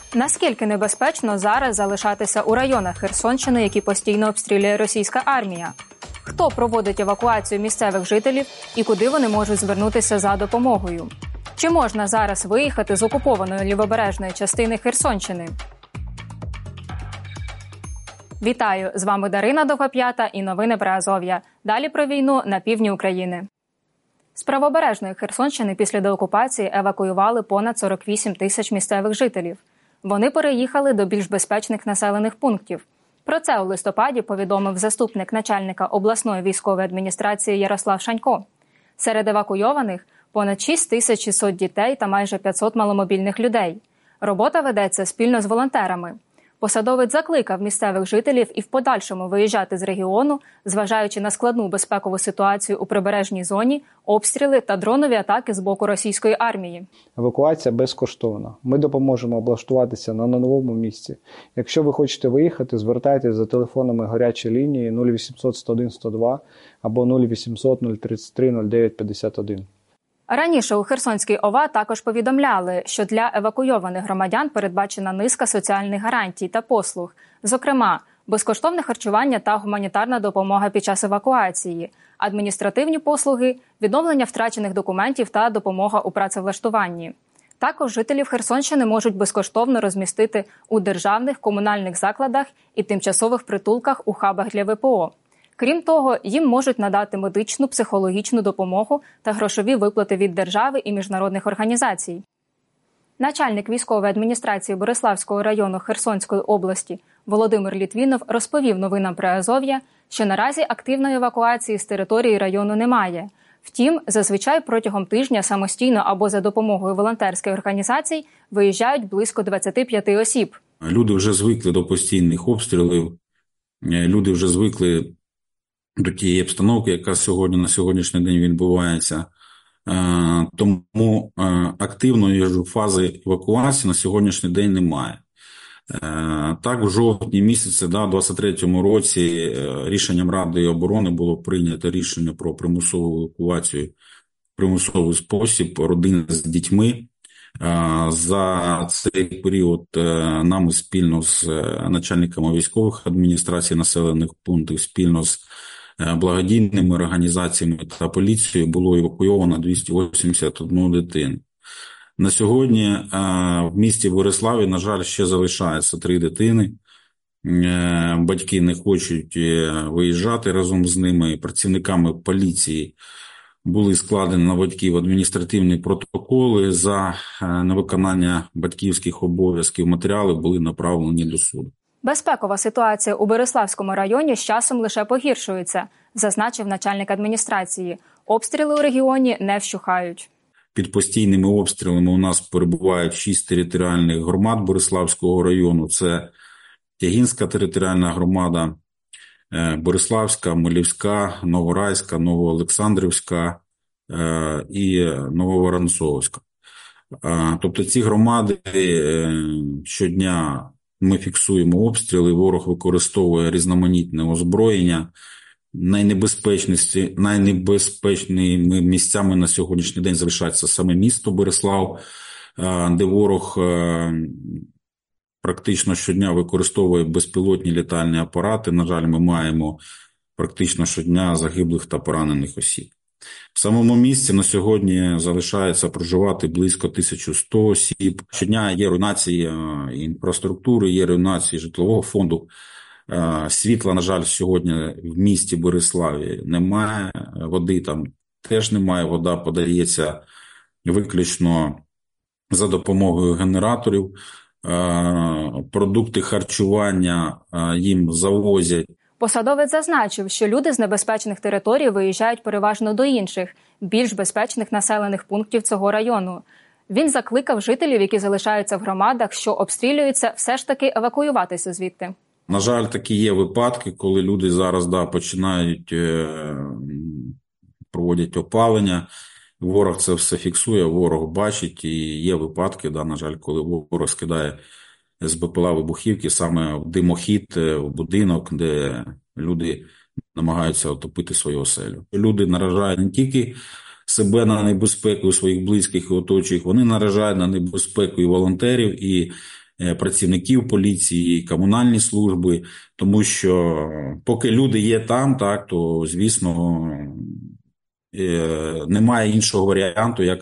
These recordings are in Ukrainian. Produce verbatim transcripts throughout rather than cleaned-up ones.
Наскільки небезпечно зараз залишатися у районах Херсонщини, які постійно обстрілює російська армія? Хто проводить евакуацію місцевих жителів і куди вони можуть звернутися за допомогою? Чи можна зараз виїхати з окупованої лівобережної частини Херсонщини? Вітаю! З вами Дарина Довгоп'ята і новини Приазов'я. Далі про війну на півдні України. З правобережної Херсонщини після деокупації евакуювали понад сорок вісім тисяч місцевих жителів. Вони переїхали до більш безпечних населених пунктів. Про це у листопаді повідомив заступник начальника обласної військової адміністрації Ярослав Шанько. Серед евакуйованих – понад шість тисяч шістсот дітей та майже п'ятсот маломобільних людей. Робота ведеться спільно з волонтерами. Посадовець закликав місцевих жителів і в подальшому виїжджати з регіону, зважаючи на складну безпекову ситуацію у прибережній зоні, обстріли та дронові атаки з боку російської армії. Евакуація безкоштовна. Ми допоможемо облаштуватися на новому місці. Якщо ви хочете виїхати, звертайтеся за телефонами гарячої лінії нуль вісімсот сто один сто два або нуль вісімсот нуль тридцять три нуль дев'ять п'ятдесят один. Раніше у Херсонській ОВА також повідомляли, що для евакуйованих громадян передбачена низка соціальних гарантій та послуг, зокрема, безкоштовне харчування та гуманітарна допомога під час евакуації, адміністративні послуги, відновлення втрачених документів та допомога у працевлаштуванні. Також жителів Херсонщини можуть безкоштовно розмістити у державних комунальних закладах і тимчасових притулках у хабах для ВПО. Крім того, їм можуть надати медичну, психологічну допомогу та грошові виплати від держави і міжнародних організацій. Начальник військової адміністрації Бориславського району Херсонської області Володимир Літвінов розповів новинам Приазов'я, що наразі активної евакуації з території району немає. Втім, зазвичай протягом тижня самостійно або за допомогою волонтерських організацій виїжджають близько двадцять п'ять осіб. Люди вже звикли до постійних обстрілів, люди вже звикли до тієї обстановки, яка сьогодні на сьогоднішній день відбувається. Тому активної фази евакуації на сьогоднішній день немає. Так, в жовтні місяці, да, двадцять третьому році рішенням Ради оборони було прийнято рішення про примусову евакуацію в примусовий спосіб родин з дітьми. За цей період нами спільно з начальниками військових адміністрацій населених пунктів, спільно з благодійними організаціями та поліцією було евакуйовано двісті вісімдесят одна дитина. На сьогодні в місті Бориславі, на жаль, ще залишається три дитини. Батьки не хочуть виїжджати разом з ними. Працівниками поліції були складені на батьків адміністративні протоколи за невиконання батьківських обов'язків. Матеріали були направлені до суду. Безпекова ситуація у Бориславському районі з часом лише погіршується, зазначив начальник адміністрації. Обстріли у регіоні не вщухають. Під постійними обстрілами у нас перебувають шість територіальних громад Бориславського району. Це Тягінська територіальна громада, Бориславська, Милівська, Новорайська, Новоолександрівська і Нововоронцовська. Тобто ці громади щодня ми фіксуємо обстріли, ворог використовує різноманітне озброєння. Найнебезпечними місцями на сьогоднішній день залишається саме місто Борислав, де ворог практично щодня використовує безпілотні літальні апарати. На жаль, ми маємо практично щодня загиблих та поранених осіб. В самому місті на сьогодні залишається проживати близько тисяча сто осіб. Щодня є руйнації інфраструктури, є руйнації житлового фонду. Світла, на жаль, сьогодні в місті Бориславі немає, води там теж немає, вода подається виключно за допомогою генераторів. Продукти харчування їм завозять. Посадовець зазначив, що люди з небезпечних територій виїжджають переважно до інших, більш безпечних населених пунктів цього району. Він закликав жителів, які залишаються в громадах, що обстрілюються, все ж таки евакуюватися звідти. На жаль, такі є випадки, коли люди зараз да, починають, е, проводять опалення. Ворог це все фіксує, ворог бачить, і є випадки, да, на жаль, коли ворог скидає з БПЛА вибухівки саме в димохід, в будинок, де люди намагаються отопити свою оселю. Люди наражають не тільки себе на небезпеку своїх близьких і оточуючих, вони наражають на небезпеку і волонтерів, і працівників поліції, комунальні служби, тому що поки люди є там, так, то, звісно, немає іншого варіанту, як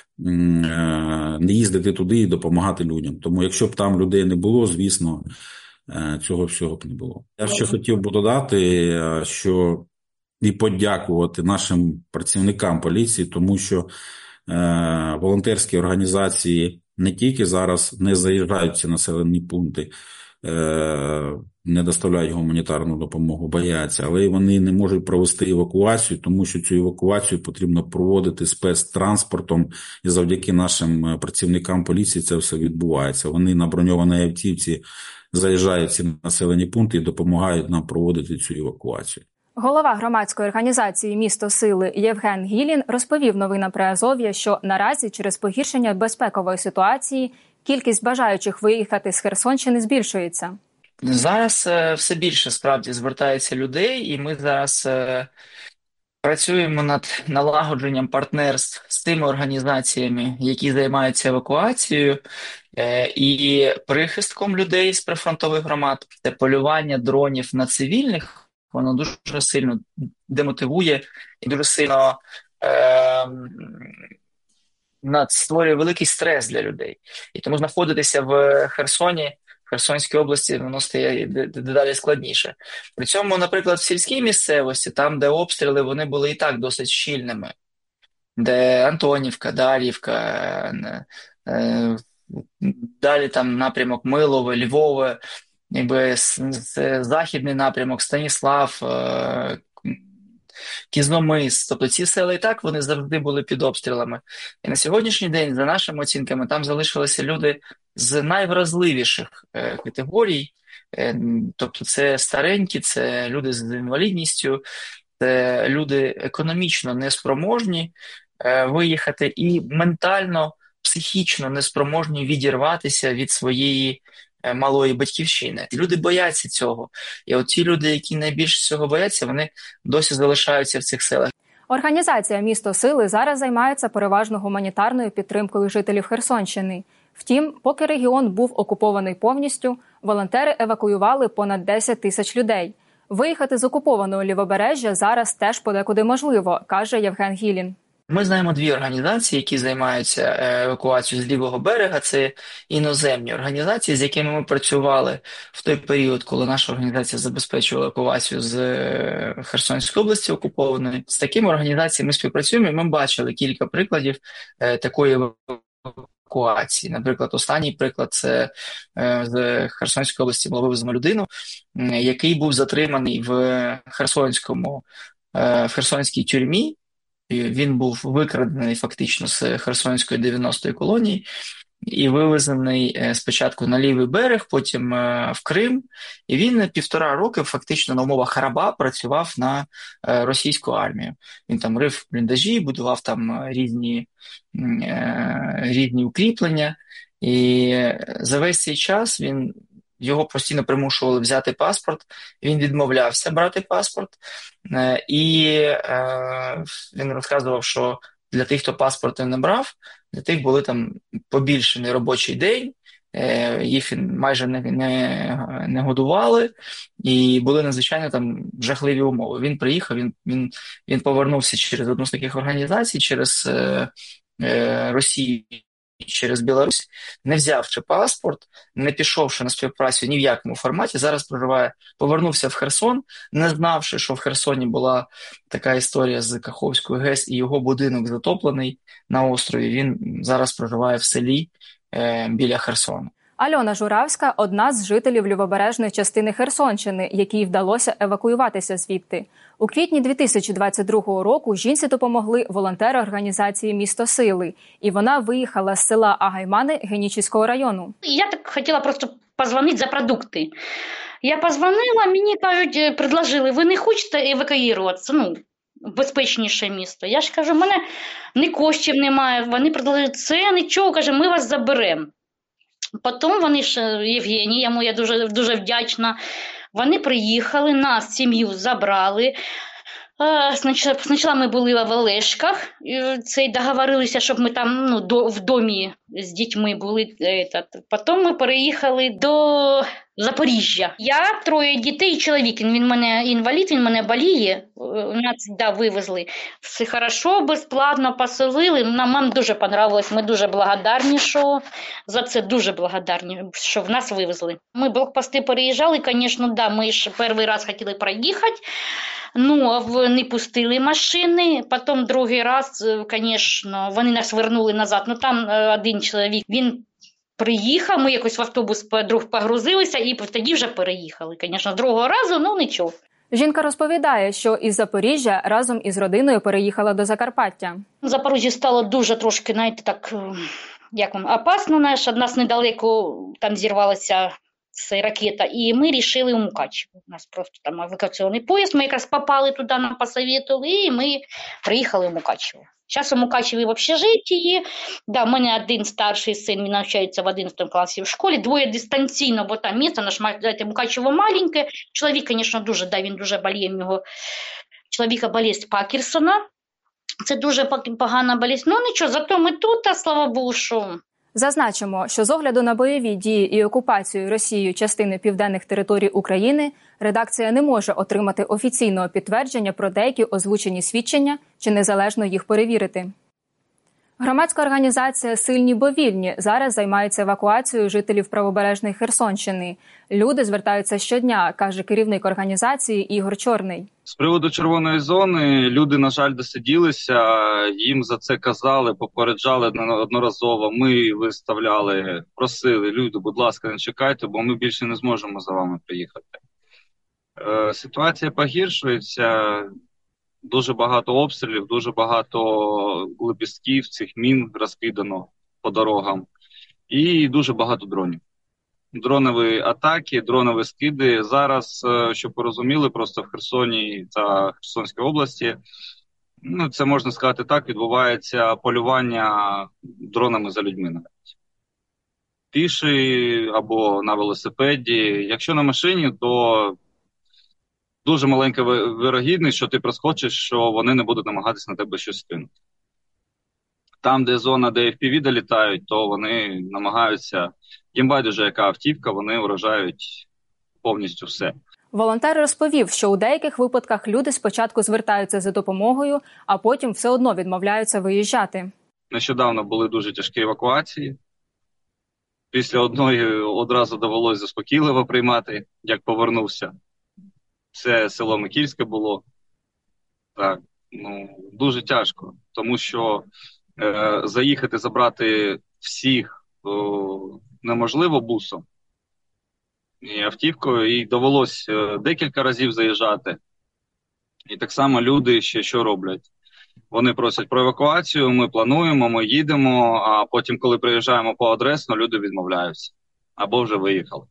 не їздити туди і допомагати людям. Тому якщо б там людей не було, звісно, цього всього б не було. Я ще хотів би додати, що і подякувати нашим працівникам поліції, тому що е, волонтерські організації не тільки зараз не заїжджають в ці населені пункти, е, не доставляють гуманітарну допомогу, бояться, але й вони не можуть провести евакуацію, тому що цю евакуацію потрібно проводити спецтранспортом, і завдяки нашим працівникам поліції це все відбувається. Вони на броньованій автівці заїжджають в ці населені пункти і допомагають нам проводити цю евакуацію. Голова громадської організації «Місто Сили» Євген Гілін розповів новинам Приазов'я, що наразі через погіршення безпекової ситуації кількість бажаючих виїхати з Херсонщини збільшується. Зараз е, все більше справді звертається людей, і ми зараз е, працюємо над налагодженням партнерств з тими організаціями, які займаються евакуацією е, і прихистком людей з прифронтових громад. Це полювання дронів на цивільних. Воно дуже сильно демотивує і дуже сильно е, створює великий стрес для людей. І тому знаходитися в Херсоні, в Херсонській області, воно стає дедалі складніше. При цьому, наприклад, в сільській місцевості, там, де обстріли, вони були і так досить щільними, де Антонівка, Дар'ївка, е, далі там напрямок Милове, Львове, якби західний напрямок, Станіслав, Кізномис, тобто ці села і так вони завжди були під обстрілами. І на сьогоднішній день, за нашими оцінками, там залишилися люди з найвразливіших категорій, тобто це старенькі, це люди з інвалідністю, це люди економічно неспроможні виїхати і ментально, психічно неспроможні відірватися від своєї малої батьківщини. Люди бояться цього. І от ті люди, які найбільше цього бояться, вони досі залишаються в цих селах. Організація «Місто Сили» зараз займається переважно гуманітарною підтримкою жителів Херсонщини. Втім, поки регіон був окупований повністю, волонтери евакуювали понад десять тисяч людей. Виїхати з окупованого Лівобережжя зараз теж подекуди можливо, каже Євген Гілін. Ми знаємо дві організації, які займаються евакуацією з лівого берега. Це іноземні організації, з якими ми працювали в той період, коли наша організація забезпечувала евакуацію з Херсонської області окупованої. З такими організаціями ми співпрацюємо, і ми бачили кілька прикладів такої евакуації. Наприклад, останній приклад – це з Херсонської області було вивезено людину, який був затриманий в Херсонському, в Херсонській тюрмі. Він був викрадений фактично з Херсонської дев'яностої колонії і вивезений спочатку на лівий берег, потім в Крим. І він півтора роки фактично на умовах раба працював на російську армію. Він там рив бліндажі, будував там різні, різні укріплення. І за весь цей час він... Його постійно примушували взяти паспорт, він відмовлявся брати паспорт, і е, він розказував, що для тих, хто паспорти не брав, для тих були там побільшений робочий день, е, їх майже не, не, не годували, і були надзвичайно там жахливі умови. Він приїхав, він, він, він повернувся через одну з таких організацій, через е, е, Росію, через Білорусь, не взявши паспорт, не пішовши на співпрацю ні в якому форматі, зараз проживає, повернувся в Херсон, не знавши, що в Херсоні була така історія з Каховською ГЕС і його будинок затоплений на острові. Він зараз проживає в селі е, біля Херсону. Альона Журавська – одна з жителів лівобережної частини Херсонщини, якій вдалося евакуюватися звідти. У квітні дві тисячі двадцять другого року жінці допомогли волонтери організації «Місто Сили», і вона виїхала з села Агаймани Генічеського району. Я так хотіла просто позвонити за продукти. Я позвонила, мені кажуть, предложили, ви не хочете евакуюватися, ну, в безпечніше місто. Я ж кажу, в мене ні коштів немає, вони предложили, це нічого, каже, ми вас заберемо. Потім вони ж, Євгенія, йому я дуже, дуже вдячна, вони приїхали, нас, сім'ю забрали, Спочатку ми були в Олешках, це договорилися, щоб ми там ну, до, в домі з дітьми були. Потім ми переїхали до Запоріжжя. Я, троє дітей і чоловік, він мене інвалід, він мене боліє, нас да, вивезли. Все хорошо, безплатно поселили, нам, нам дуже понравилось, ми дуже благодарні, що за це дуже благодарні, що в нас вивезли. Ми блокпости переїжджали, звісно, да, ми ж перший раз хотіли проїхати, ну, не пустили машини, потім другий раз, звісно, вони нас вернули назад. Ну, там один чоловік, він приїхав, ми якось в автобус погрузилися і тоді вже переїхали. Звісно, з другого разу, ну, нічого. Жінка розповідає, що із Запоріжжя разом із родиною переїхала до Закарпаття. В Запоріжжі стало дуже трошки, знаєте, так, як вам, опасно, наш, від нас недалеко там зірвалася це ракета, і ми вирішили у Мукачево. У нас просто там евакуаційний поїзд, ми якраз попали туди, нам посоветували, і ми приїхали в Мукачево. Зараз у Мукачеві в общежитті, да, в мене один старший син, він навчається в одинадцятому класі в школі, двоє дистанційно, бо там місце, наш Мукачево маленьке, чоловік, звісно, дуже, да, він дуже боліє, в нього чоловіка болість Паркінсона, це дуже погана болість, ну нічого, зато ми тут, а слава Богу, що... Зазначимо, що з огляду на бойові дії і окупацію Росією частини південних територій України редакція не може отримати офіційного підтвердження про деякі озвучені свідчення чи незалежно їх перевірити. Громадська організація «Сильні бо вільні» зараз займається евакуацією жителів правобережної Херсонщини. Люди звертаються щодня, каже керівник організації Ігор Чорний. З приводу червоної зони люди, на жаль, досиділися, їм за це казали, попереджали одноразово, ми виставляли, просили, люди, будь ласка, не чекайте, бо ми більше не зможемо за вами приїхати. Е, ситуація погіршується, дуже багато обстрілів, дуже багато лепістків, цих мін розкидано по дорогам і дуже багато дронів. Дронові атаки, дронові скиди. Зараз, щоб ви розуміли, просто в Херсоні та Херсонській області, ну, це можна сказати так, відбувається полювання дронами за людьми навіть. Піші або на велосипеді. Якщо на машині, то дуже маленька вирогідність, що ти проскочиш, що вони не будуть намагатися на тебе щось скинути. Там, де зона, де еф пі ві долітають, то вони намагаються, їм байдуже яка автівка, вони вражають повністю все. Волонтер розповів, що у деяких випадках люди спочатку звертаються за допомогою, а потім все одно відмовляються виїжджати. Нещодавно були дуже тяжкі евакуації. Після одної одразу довелося заспокійливо приймати, як повернувся. Це село Микільське було. Так, ну, дуже тяжко, тому що е, заїхати, забрати всіх о, неможливо бусом і автівкою, і довелося декілька разів заїжджати. І так само люди ще що роблять? Вони просять про евакуацію, ми плануємо, ми їдемо, а потім, коли приїжджаємо по адресно, люди відмовляються. Або вже виїхали.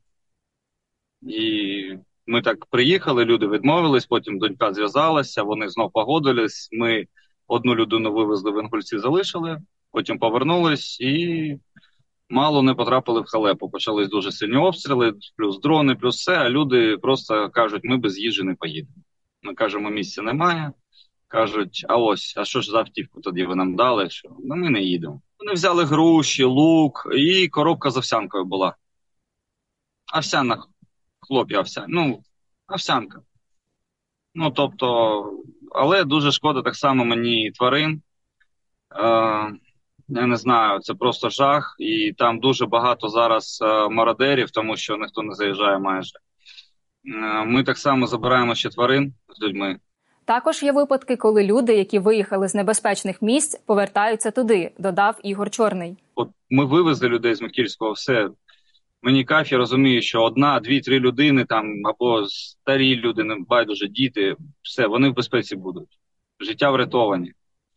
І ми так приїхали, люди відмовились, потім донька зв'язалася, вони знов погодились, ми одну людину вивезли в Інгульці, залишили, потім повернулись і мало не потрапили в халепу. Почались дуже сильні обстріли, плюс дрони, плюс все, а люди просто кажуть, ми без їжі не поїдемо. Ми кажемо, місця немає. Кажуть, а ось, а що ж за автівку тоді ви нам дали? Що? Ну, ми не їдемо. Вони взяли груші, лук, і коробка з овсянкою була. Овсяна, хлоп'я овсяна, ну, овсянка. Ну, тобто, але дуже шкода так само мені тварин. Е, я не знаю, це просто жах. І там дуже багато зараз е, мародерів, тому що ніхто не заїжджає майже. Е, ми так само забираємо ще тварин з людьми. Також є випадки, коли люди, які виїхали з небезпечних місць, повертаються туди, додав Ігор Чорний. От ми вивезли людей з Микільського, все. Мені кайф, я розумію, що одна, дві, три людини там, або старі люди, не байдуже, діти, все, вони в безпеці будуть. Життя врятовані.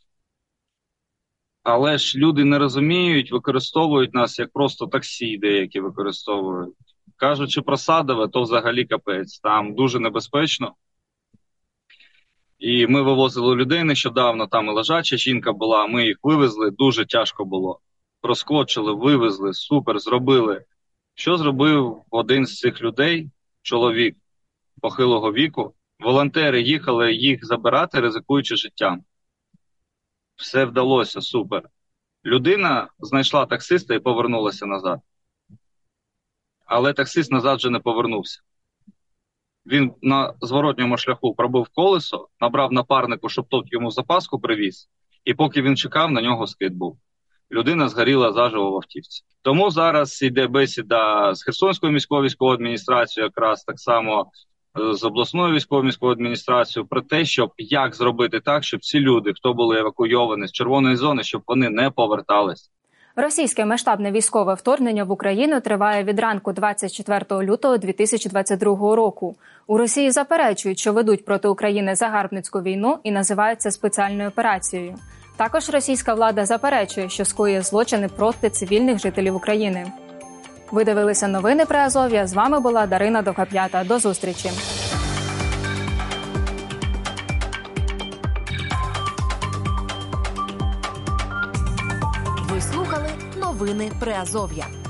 Але ж люди не розуміють, використовують нас як просто таксі деякі використовують. Кажучи про Садове, то взагалі капець. Там дуже небезпечно. І ми вивозили людей нещодавно, там і лежача жінка була, ми їх вивезли, дуже тяжко було. Проскочили, вивезли, супер, зробили. Що зробив один з цих людей, чоловік похилого віку, Волонтери їхали їх забирати, ризикуючи життям. Все вдалося, супер. Людина знайшла таксиста і повернулася назад. Але таксист назад вже не повернувся. Він на зворотньому шляху пробив колесо, набрав напарнику, щоб той йому запаску привіз, і поки він чекав, на нього скид був. Людина згоріла заживо в автівці. Тому зараз йде бесіда з Херсонською міською військовою адміністрацією, якраз так само з обласною військовою міською адміністрацією, про те, щоб як зробити так, щоб ці люди, хто були евакуйовані з червоної зони, щоб вони не повертались. Російське масштабне військове вторгнення в Україну триває від ранку двадцять четвертого лютого дві тисячі двадцять другого року. У Росії заперечують, що ведуть проти України загарбницьку війну і називають це спеціальною операцією. Також російська влада заперечує, що скоює злочини проти цивільних жителів України. Ви дивилися новини Приазов'я. З вами була Дарина Довгоп'ята. До зустрічі. Ви слухали новини Приазов'я.